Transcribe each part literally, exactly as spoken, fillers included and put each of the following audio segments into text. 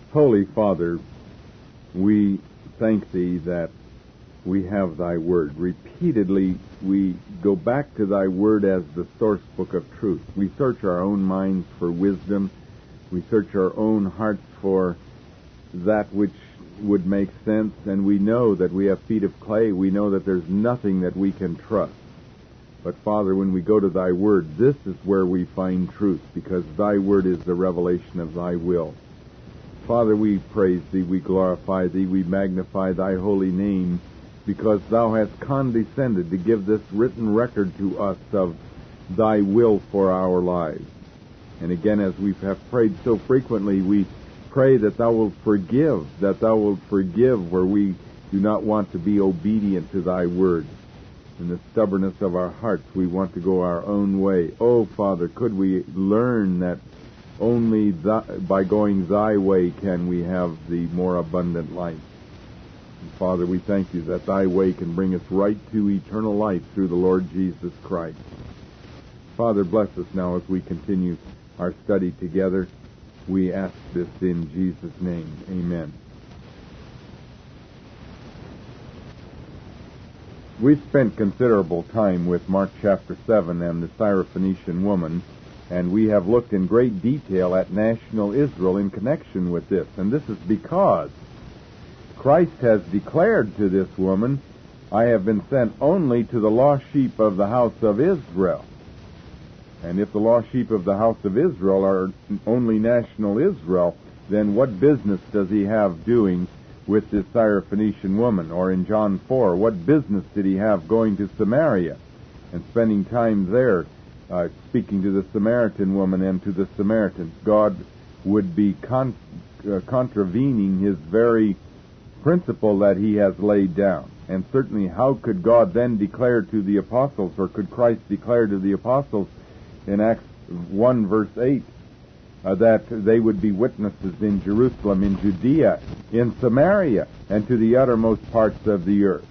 Holy Father, we thank Thee that we have Thy Word. Repeatedly we go back to Thy Word as the source book of truth. We search our own minds for wisdom. We search our own hearts for that which would make sense, and we know that we have feet of clay. We know that there's nothing that we can trust. But Father, when we go to Thy Word, this is where we find truth, because Thy Word is the revelation of Thy will. Father, we praise Thee, we glorify Thee, we magnify Thy holy name, because Thou hast condescended to give this written record to us of Thy will for our lives. And again, as we have prayed so frequently, we pray that Thou wilt forgive, that Thou wilt forgive where we do not want to be obedient to Thy Word. In the stubbornness of our hearts, we want to go our own way. Oh, Father, could we learn that only thy, by going Thy way can we have the more abundant life. And Father, we thank You that Thy way can bring us right to eternal life through the Lord Jesus Christ. Father, bless us now as we continue our study together. We ask this in Jesus' name. Amen. We've spent considerable time with Mark chapter seven and the Syrophoenician woman, and we have looked in great detail at national Israel in connection with this. And this is because Christ has declared to this woman, I have been sent only to the lost sheep of the house of Israel. And if the lost sheep of the house of Israel are only national Israel, then what business does He have doing with this Syrophoenician woman? Or in John four, what business did He have going to Samaria and spending time there, uh, speaking to the Samaritan woman and to the Samaritans? God would be con- uh, contravening His very principle that He has laid down. And certainly, how could God then declare to the apostles, or could Christ declare to the apostles in Acts one verse eight, Uh, that they would be witnesses in Jerusalem, in Judea, in Samaria, and to the uttermost parts of the earth?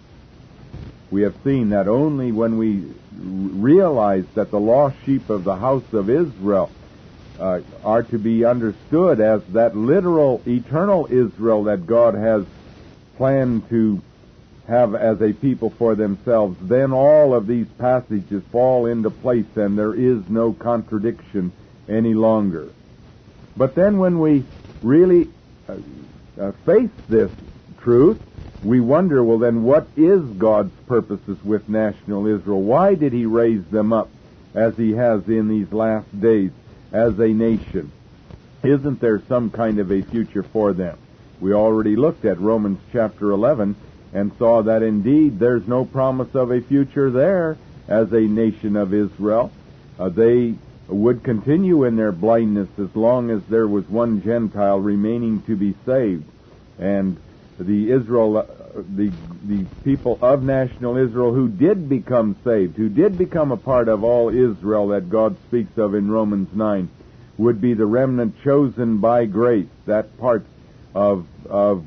We have seen that only when we realize that the lost sheep of the house of Israel uh, are to be understood as that literal, eternal Israel that God has planned to have as a people for themselves, then all of these passages fall into place and there is no contradiction any longer. But then when we really uh, uh, face this truth, we wonder, well then, what is God's purposes with national Israel? Why did He raise them up as He has in these last days as a nation? Isn't there some kind of a future for them? We already looked at Romans chapter eleven and saw that indeed there's no promise of a future there as a nation of Israel. Uh, they would continue in their blindness as long as there was one Gentile remaining to be saved. And the Israel, uh, the the people of national Israel who did become saved, who did become a part of all Israel that God speaks of in Romans nine, would be the remnant chosen by grace, that part of of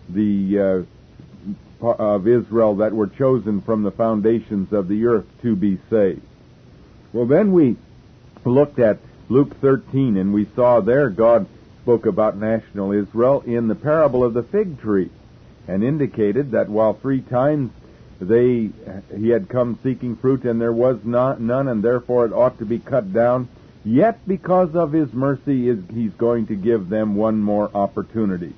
the uh, of Israel that were chosen from the foundations of the earth to be saved. Well, then we looked at Luke thirteen, and we saw there God spoke about national Israel in the parable of the fig tree, and indicated that while three times they he had come seeking fruit and there was not none, and therefore it ought to be cut down, yet because of His mercy is He's going to give them one more opportunity.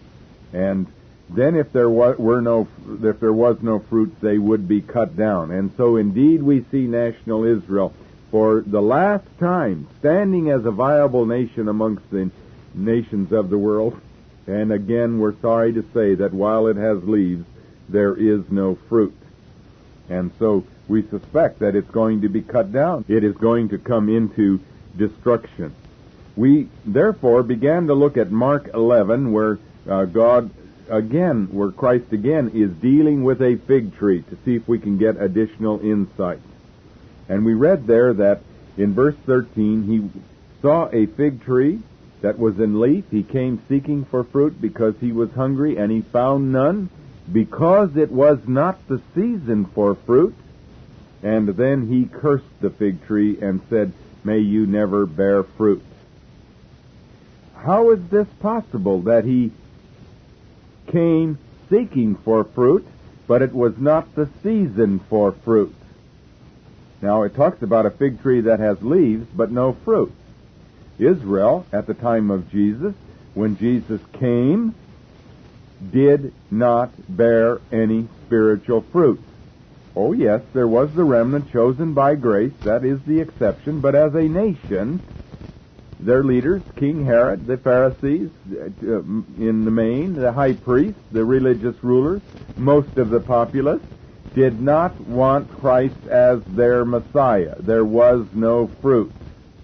And then if there wa- were no if there was no fruit, they would be cut down. And so indeed we see national Israel for the last time standing as a viable nation amongst the nations of the world. And again, we're sorry to say that while it has leaves, there is no fruit. And so we suspect that it's going to be cut down. It is going to come into destruction. We therefore began to look at Mark eleven, where uh, God again, where Christ again is dealing with a fig tree, to see if we can get additional insight. And we read there that in verse thirteen, He saw a fig tree that was in leaf. He came seeking for fruit because He was hungry, and He found none, because it was not the season for fruit. And then He cursed the fig tree and said, may you never bear fruit. how is this possible that he came seeking for fruit, but it was not the season for fruit? Now, it talks about a fig tree that has leaves, but no fruit. Israel, at the time of Jesus, when Jesus came, did not bear any spiritual fruit. Oh, yes, there was the remnant chosen by grace. That is the exception. But as a nation, their leaders, King Herod, the Pharisees, uh, in the main, the high priests, the religious rulers, most of the populace, did not want Christ as their Messiah. There was no fruit.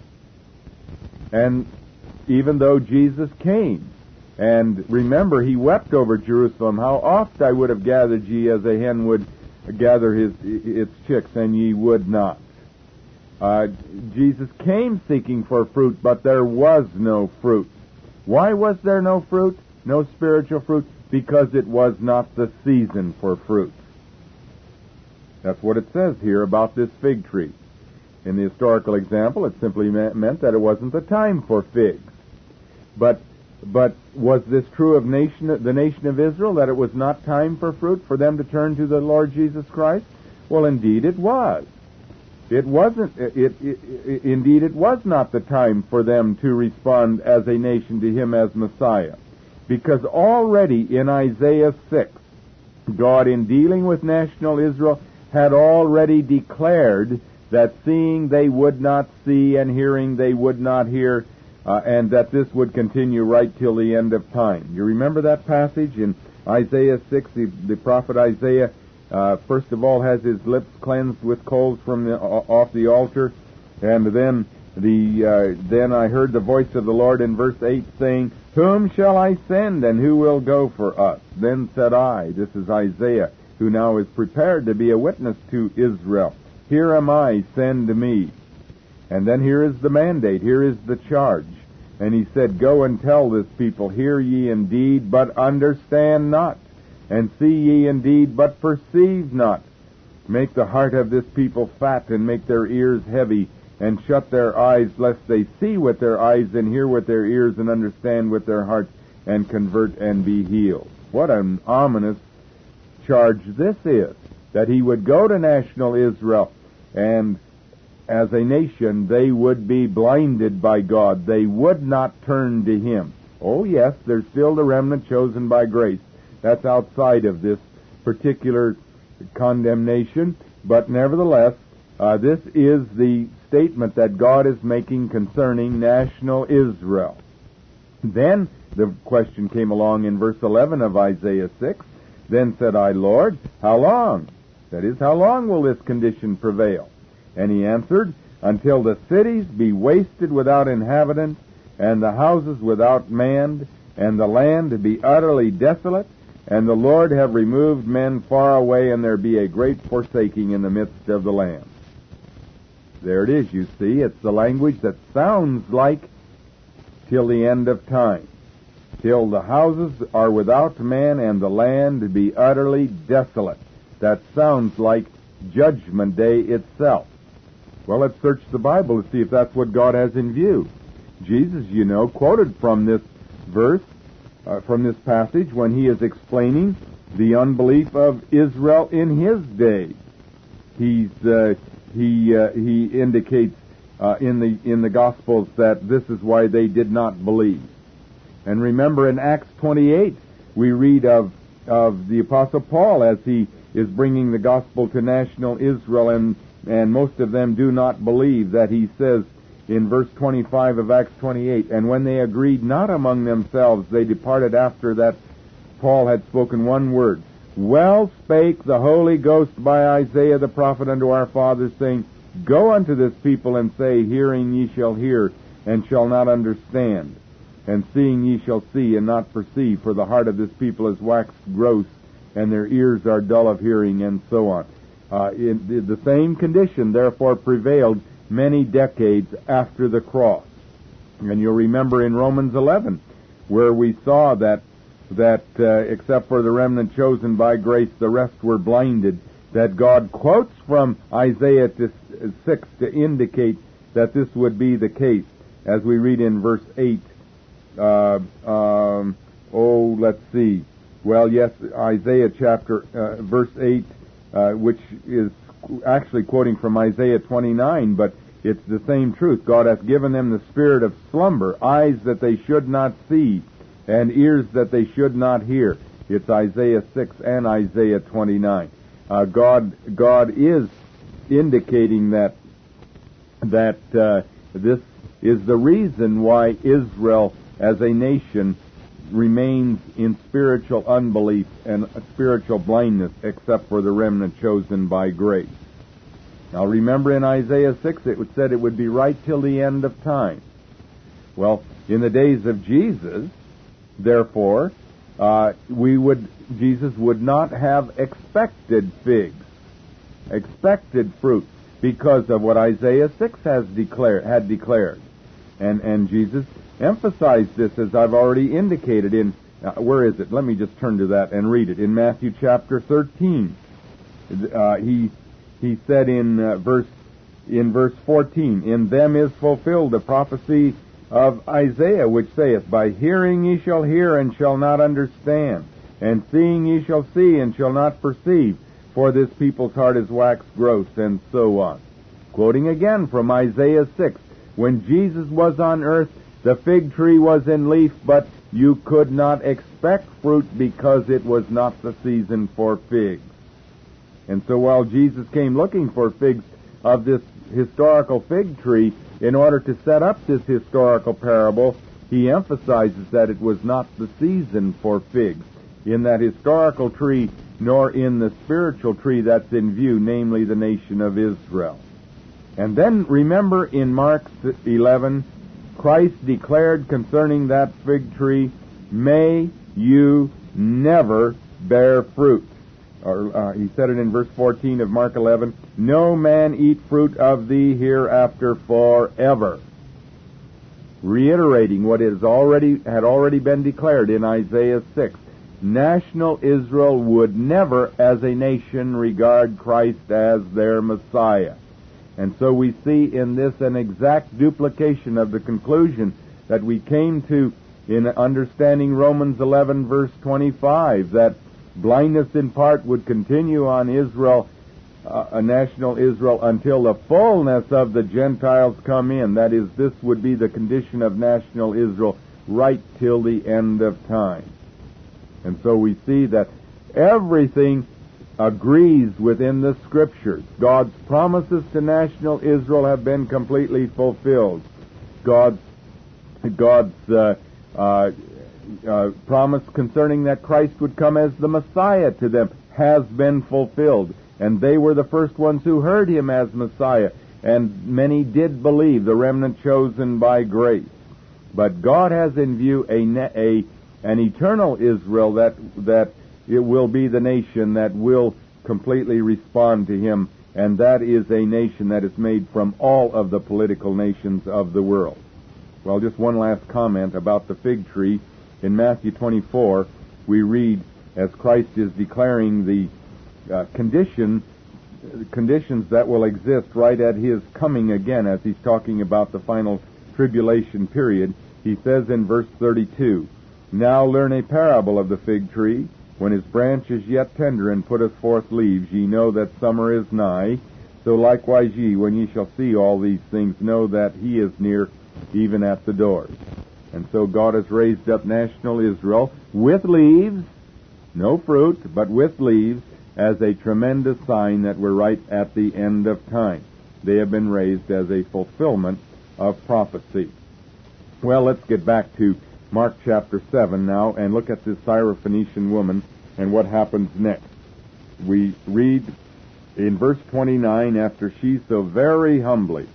And even though Jesus came, and remember, he wept over Jerusalem, how oft I would have gathered ye as a hen would gather his its chicks, and ye would not. Uh, Jesus came seeking for fruit, but there was no fruit. Why was there no fruit? No spiritual fruit? Because it was not the season for fruit. That's what it says here about this fig tree. In the historical example, it simply meant that it wasn't the time for figs. But but was this true of nation, the nation of Israel, that it was not time for fruit, for them to turn to the Lord Jesus Christ? Well, indeed it was. It wasn't. It, it, it, indeed, it was not the time for them to respond as a nation to Him as Messiah, because already in Isaiah six, God, in dealing with national Israel, had already declared that seeing they would not see and hearing they would not hear, uh, and that this would continue right till the end of time. You remember that passage in Isaiah six? The, the prophet Isaiah, uh, first of all, has his lips cleansed with coals from the, off the altar, and then the uh, then I heard the voice of the Lord in verse eight saying, "Whom shall I send, and who will go for us? Then said I," this is Isaiah, who now is prepared to be a witness to Israel, "Here am I, send me." And then here is the mandate, here is the charge. And he said, "Go and tell this people, hear ye indeed, but understand not, and see ye indeed, but perceive not. Make the heart of this people fat, and make their ears heavy, and shut their eyes, lest they see with their eyes, and hear with their ears, and understand with their hearts, and convert and be healed." What an ominous charge this is, that he would go to national Israel, and as a nation they would be blinded by God. They would not turn to Him. Oh yes, there's still the remnant chosen by grace. That's outside of this particular condemnation, but nevertheless, uh, this is the statement that God is making concerning national Israel. Then the question came along in verse eleven of Isaiah six. "Then said I, Lord, how long? That is, how long will this condition prevail?" And he answered, "Until the cities be wasted without inhabitant, and the houses without man, and the land be utterly desolate, and the Lord have removed men far away, and there be a great forsaking in the midst of the land." There it is, you see. It's the language that sounds like till the end of time. Till the houses are without man, and the land be utterly desolate. That sounds like Judgment Day itself. Well, let's search the Bible to see if that's what God has in view. Jesus, you know, quoted from this verse, uh, from this passage, when he is explaining the unbelief of Israel in his day. He's uh, he uh, he indicates uh, in the in the Gospels that this is why they did not believe. And remember, in Acts twenty-eight, we read of of the Apostle Paul as he is bringing the gospel to national Israel, and and most of them do not believe, that he says in verse twenty-five of Acts twenty-eight, "And when they agreed not among themselves, they departed after that Paul had spoken one word. Well spake the Holy Ghost by Isaiah the prophet unto our fathers, saying, Go unto this people and say, Hearing ye shall hear, and shall not understand, and seeing ye shall see, and not perceive, for the heart of this people is waxed gross, and their ears are dull of hearing," and so on. Uh, in, the same condition, therefore, prevailed many decades after the cross. And you'll remember in Romans eleven, where we saw that that uh, except for the remnant chosen by grace, the rest were blinded, that God quotes from Isaiah six to indicate that this would be the case, as we read in verse eight uh, um, oh, let's see. Well, yes, Isaiah chapter, uh, verse eight, uh, which is actually quoting from Isaiah twenty-nine, but it's the same truth. God hath given them the spirit of slumber, eyes that they should not see, and ears that they should not hear. It's Isaiah six and Isaiah twenty-nine. Uh, God, God is indicating that that uh, this is the reason why Israel, as a nation, remains in spiritual unbelief and spiritual blindness, except for the remnant chosen by grace. Now, remember in Isaiah six, it said it would be right till the end of time. Well, in the days of Jesus, therefore, uh, we would Jesus would not have expected figs, expected fruit, because of what Isaiah six has declared had declared, and and Jesus emphasized this, as I've already indicated. In uh, where is it? Let me just turn to that and read it. In Matthew chapter thirteen, uh, he he said in uh, verse in verse fourteen, "In them is fulfilled the prophecy of Isaiah, which saith, By hearing ye shall hear and shall not understand, and seeing ye shall see and shall not perceive, for this people's heart is waxed gross," and so on. Quoting again from Isaiah six, "When Jesus was on earth, the fig tree was in leaf, but you could not expect fruit because it was not the season for figs." And so while Jesus came looking for figs of this historical fig tree, in order to set up this historical parable, he emphasizes that it was not the season for figs in that historical tree, nor in the spiritual tree that's in view, namely the nation of Israel. And then remember in Mark eleven, Christ declared concerning that fig tree, "May you never bear fruit." Or uh, he said it in verse fourteen of Mark eleven, "No man eat fruit of thee hereafter forever." Reiterating what is already had already been declared in Isaiah six. National Israel would never, as a nation, regard Christ as their Messiah. And so we see in this an exact duplication of the conclusion that we came to in understanding Romans eleven, verse twenty-five, that blindness in part would continue on Israel, uh, a national Israel, until the fullness of the Gentiles come in. That is, this would be the condition of national Israel right till the end of time. And so we see that everything agrees within the Scriptures. God's promises to national Israel have been completely fulfilled. God's God's uh, uh, uh, promise concerning that Christ would come as the Messiah to them has been fulfilled. And they were the first ones who heard him as Messiah. And many did believe, the remnant chosen by grace. But God has in view a, a an eternal Israel that that it will be the nation that will completely respond to him, and that is a nation that is made from all of the political nations of the world. Well, just one last comment about the fig tree. In Matthew twenty-four, we read, as Christ is declaring the uh, condition, conditions that will exist right at his coming again, as he's talking about the final tribulation period, he says in verse thirty-two, "Now learn a parable of the fig tree. When his branch is yet tender and putteth forth leaves, ye know that summer is nigh. So likewise ye, when ye shall see all these things, know that he is near, even at the doors." And so God has raised up national Israel with leaves, no fruit, but with leaves, as a tremendous sign that we're right at the end of time. They have been raised as a fulfillment of prophecy. Well, let's get back to Mark chapter seven now and look at this Syrophoenician woman and what happens next. We read in verse twenty-nine, after she so very humbly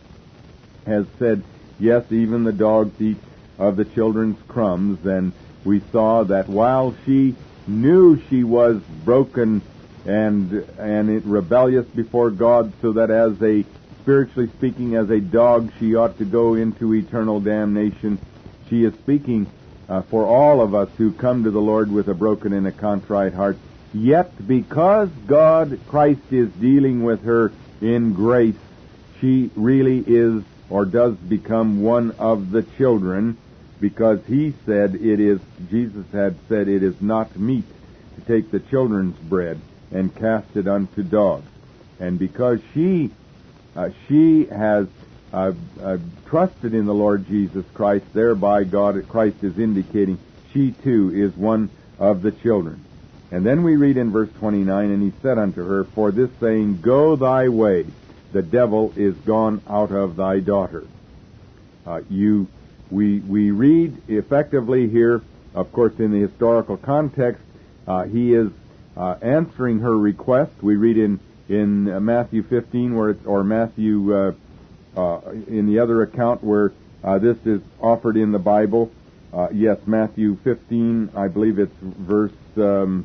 has said, "Yes, even the dogs eat of the children's crumbs," and we saw that while she knew she was broken and and it rebellious before God, so that as a, spiritually speaking, as a dog she ought to go into eternal damnation, she is speaking Uh, for all of us who come to the Lord with a broken and a contrite heart. Yet, because God, Christ, is dealing with her in grace, she really is or does become one of the children because he said it is, Jesus had said it is not meet to take the children's bread and cast it unto dogs. And because she, uh, she has uh, uh, trusted in the Lord Jesus Christ, thereby God, Christ is indicating she too is one of the children. And then we read in verse twenty-nine, and he said unto her, for this saying, go thy way, the devil is gone out of thy daughter. Uh, you, we, we read effectively here, of course, in the historical context, uh, he is uh, answering her request. We read in in uh, Matthew fifteen, where it's, or Matthew uh, uh, in the other account where uh, this is offered in the Bible. Uh, yes, Matthew fifteen, I believe it's verse um,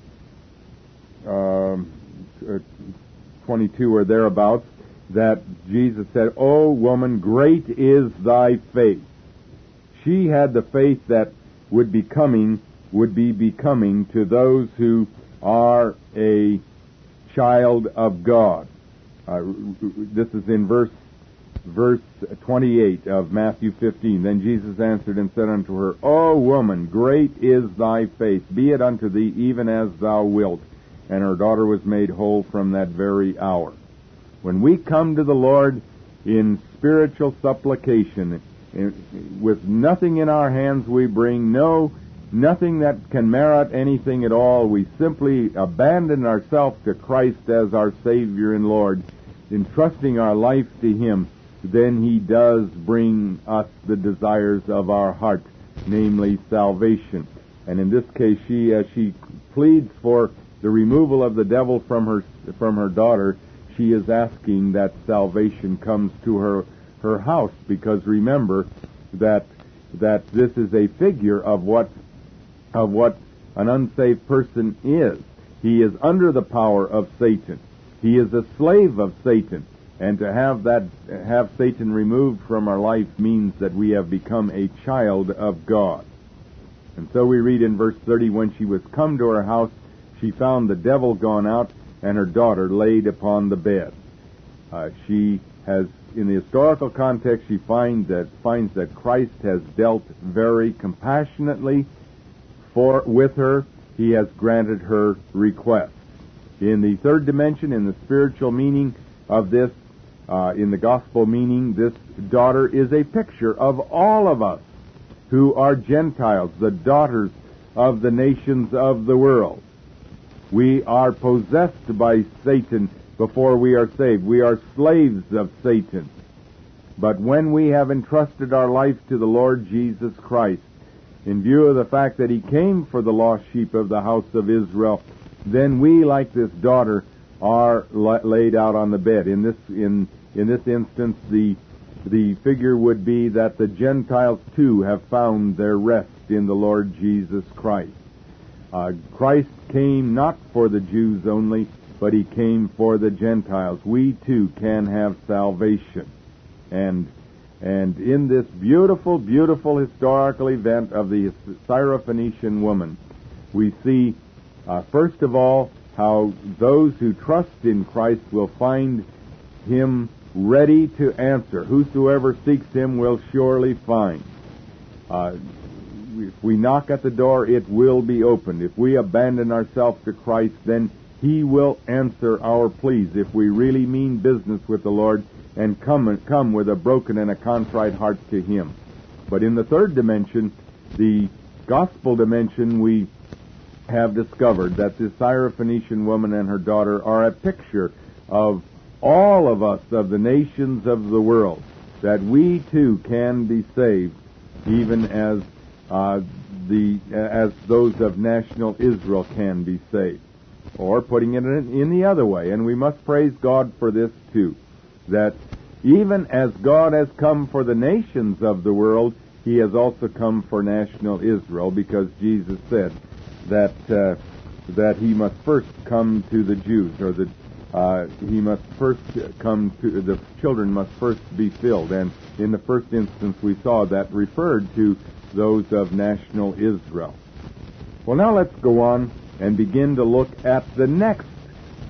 um, twenty-two or thereabouts, that Jesus said, O woman, great is thy faith. She had the faith that would be coming, would be becoming to those who are a child of God. Uh, this is in verse verse twenty-eight of Matthew fifteen. Then Jesus answered and said unto her, O woman, great is thy faith, be it unto thee even as thou wilt. And her daughter was made whole from that very hour. When we come to the Lord in spiritual supplication, with nothing in our hands we bring, no, nothing that can merit anything at all, we simply abandon ourselves to Christ as our Savior and Lord, entrusting our life to Him, then He does bring us the desires of our heart, namely salvation. And in this case, she, as she pleads for the removal of the devil from her from her daughter, she is asking that salvation comes to her her house, because remember that that this is a figure of what of what an unsaved person is. He is under the power of Satan. He is a slave of Satan. And to have that, have Satan removed from our life means that we have become a child of God. And so we read in verse thirty, when she was come to her house, she found the devil gone out, and her daughter laid upon the bed. Uh, she has, in the historical context, she finds that finds that Christ has dealt very compassionately for with her. He has granted her request. In the third dimension, in the spiritual meaning of this, uh, in the gospel meaning, this daughter is a picture of all of us who are Gentiles, the daughters of the nations of the world. We are possessed by Satan before we are saved. We are slaves of Satan. But when we have entrusted our life to the Lord Jesus Christ, in view of the fact that He came for the lost sheep of the house of Israel, then we, like this daughter, are la- laid out on the bed. In this in in this instance, the the figure would be that the Gentiles too have found their rest in the Lord Jesus Christ. Uh, Christ came not for the Jews only, but He came for the Gentiles. We too can have salvation. And and in this beautiful, beautiful historical event of the Syrophoenician woman, we see, uh, first of all, how those who trust in Christ will find Him ready to answer. Whosoever seeks Him will surely find. Uh, if we knock at the door, it will be opened. If we abandon ourselves to Christ, then He will answer our pleas if we really mean business with the Lord and come come with a broken and a contrite heart to Him. But in the third dimension, the gospel dimension, we have discovered that the Syrophoenician woman and her daughter are a picture of all of us, of the nations of the world, that we too can be saved, even as uh, the as those of national Israel can be saved. Or putting it in, in the other way, and we must praise God for this too, that even as God has come for the nations of the world, He has also come for national Israel, because Jesus said that uh, that He must first come to the Jews, or that uh, He must first come to the children must first be filled. And in the first instance, we saw that referred to those of national Israel. Well, now let's go on and begin to look at the next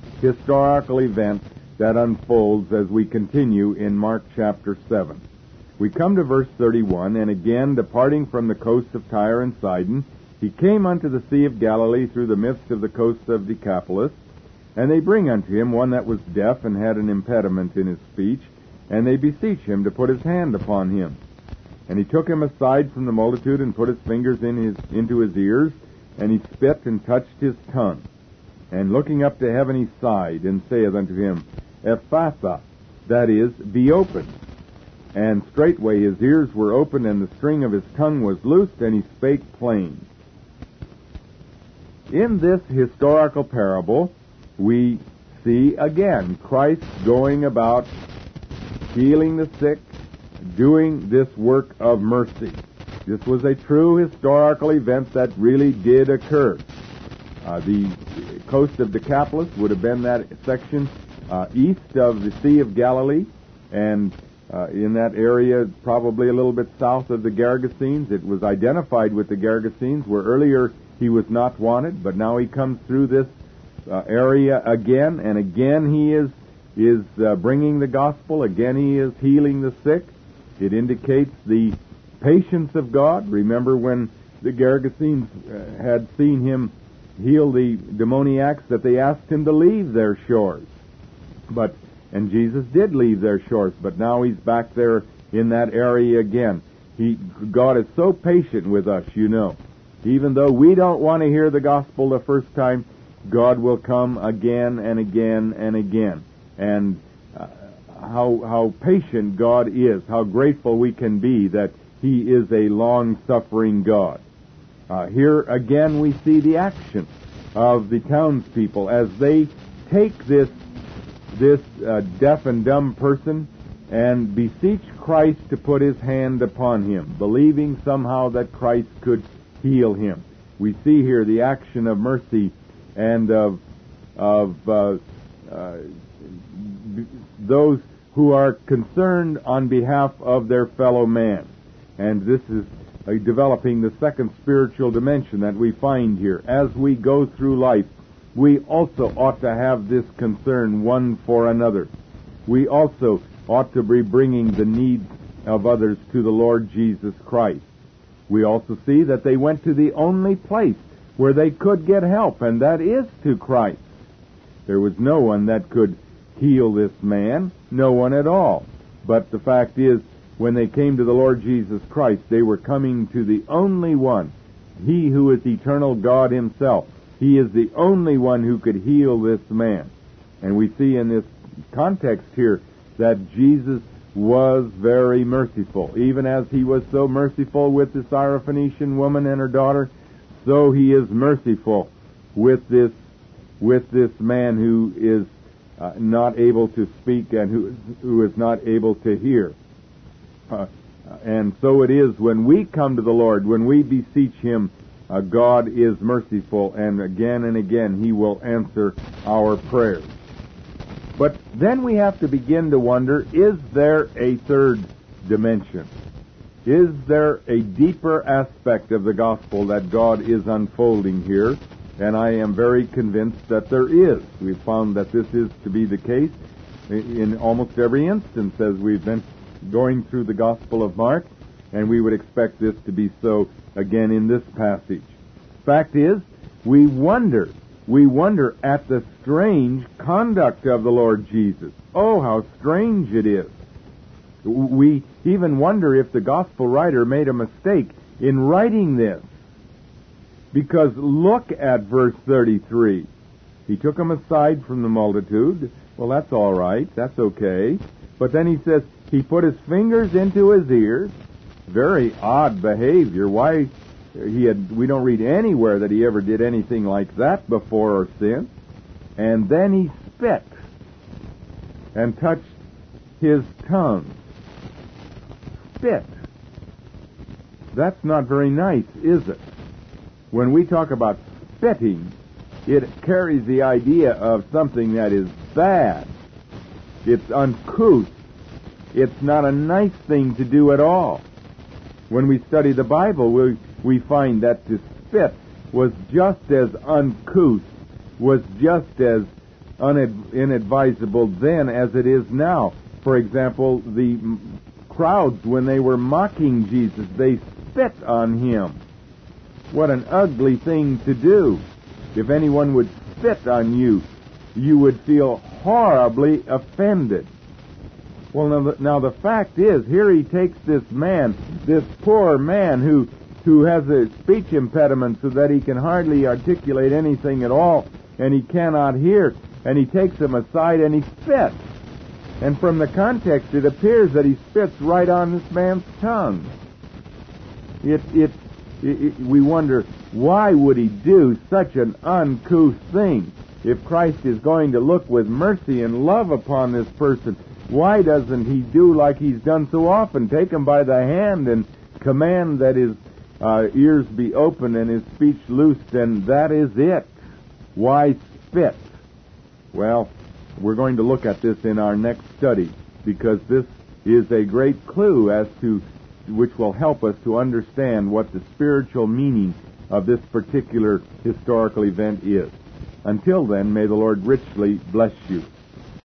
historical event that unfolds as we continue in Mark chapter seven. We come to verse thirty-one, and again, departing from the coast of Tyre and Sidon, he came unto the Sea of Galilee through the midst of the coast of Decapolis. And they bring unto him one that was deaf and had an impediment in his speech, and they beseech him to put his hand upon him. And he took him aside from the multitude, and put his fingers in his, into his ears, and he spit and touched his tongue. And looking up to heaven he sighed, and saith unto him, Ephphatha, that is, be opened. And straightway his ears were opened, and the string of his tongue was loosed, and he spake plain. In this historical parable, we see again Christ going about healing the sick, doing this work of mercy. This was a true historical event that really did occur. Uh, the coast of Decapolis would have been that section uh, east of the Sea of Galilee, and uh, in that area probably a little bit south of the Gergesenes. It was identified with the Gergesenes, where earlier he was not wanted, but now he comes through this uh, area again, and again he is is uh, bringing the gospel. Again he is healing the sick. It indicates the patience of God. Remember when the Gergesenes uh, had seen him heal the demoniacs, that they asked him to leave their shores. But and Jesus did leave their shores, but now he's back there in that area again. He God is so patient with us, you know. Even though we don't want to hear the gospel the first time, God will come again and again and again. And uh, how how patient God is, how grateful we can be that he is a long-suffering God. Uh, here again we see the action of the townspeople as they take this this uh, deaf and dumb person and beseech Christ to put his hand upon him, believing somehow that Christ could heal him. We see here the action of mercy and of of uh, uh, those who are concerned on behalf of their fellow man. And this is uh, developing the second spiritual dimension that we find here. As we go through life, we also ought to have this concern one for another. We also ought to be bringing the needs of others to the Lord Jesus Christ. We also see that they went to the only place where they could get help, and that is to Christ. There was no one that could heal this man, no one at all. But the fact is, when they came to the Lord Jesus Christ, they were coming to the only one, he who is eternal God himself. He is the only one who could heal this man. And we see in this context here that Jesus was very merciful. Even as he was so merciful with the Syrophoenician woman and her daughter, so he is merciful with this with this man who is uh, not able to speak and who who is not able to hear. Uh, and so it is when we come to the Lord, when we beseech him, uh, God is merciful, and again and again he will answer our prayers. But then we have to begin to wonder, is there a third dimension? Is there a deeper aspect of the gospel that God is unfolding here? And I am very convinced that there is. We've found that this is to be the case in almost every instance as we've been going through the Gospel of Mark, and we would expect this to be so again in this passage. Fact is, we wonder, we wonder at the strange conduct of the Lord Jesus. Oh, how strange it is. We even wonder if the Gospel writer made a mistake in writing this. Because look at verse thirty-three. He took him aside from the multitude. Well, that's all right. That's okay. But then he says, he put his fingers into his ears. Very odd behavior. Why he had? We don't read anywhere that he ever did anything like that before or since. And then he spit and touched his tongue. Spit. That's not very nice, is it? When we talk about spitting, it carries the idea of something that is bad. It's uncouth. It's not a nice thing to do at all. When we study the Bible, we, we find that to spit was just as uncouth, was just as unad- inadvisable then as it is now. For example, the crowds, when they were mocking Jesus, they spit on him. What an ugly thing to do. If anyone would spit on you, you would feel horribly offended. Well, now the, now the fact is, here he takes this man, this poor man who, who has a speech impediment so that he can hardly articulate anything at all, and he cannot hear, and he takes him aside and he spits. And from the context, it appears that he spits right on this man's tongue. It, it, it, it, we wonder, why would he do such an uncouth thing? If Christ is going to look with mercy and love upon this person, why doesn't he do like he's done so often? Take him by the hand and command that his uh, ears be open and his speech loosed, and that is it. Why spit? Well, we're going to look at this in our next study, because this is a great clue as to which will help us to understand what the spiritual meaning of this particular historical event is. Until then, may the Lord richly bless you.